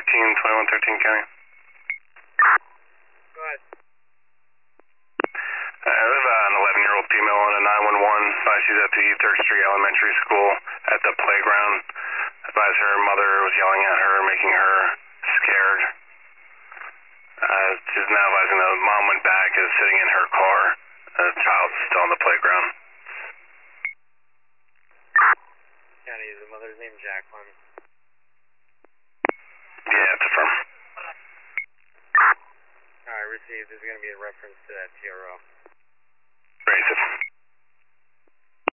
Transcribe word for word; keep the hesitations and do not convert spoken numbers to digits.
thirteen, twenty-one thirteen County. Go ahead. Uh, there's an eleven-year-old female on a nine one one. Uh, she's at the Third Street Elementary School at the playground. Advised her mother was yelling at her, making her scared. Uh, she's now advising the mom went back, is sitting in her car. The child's still on the playground. County, is the mother's name Jacqueline? Yeah, it's affirm. Alright, received. This is going to be a reference to that T R O. Raise it.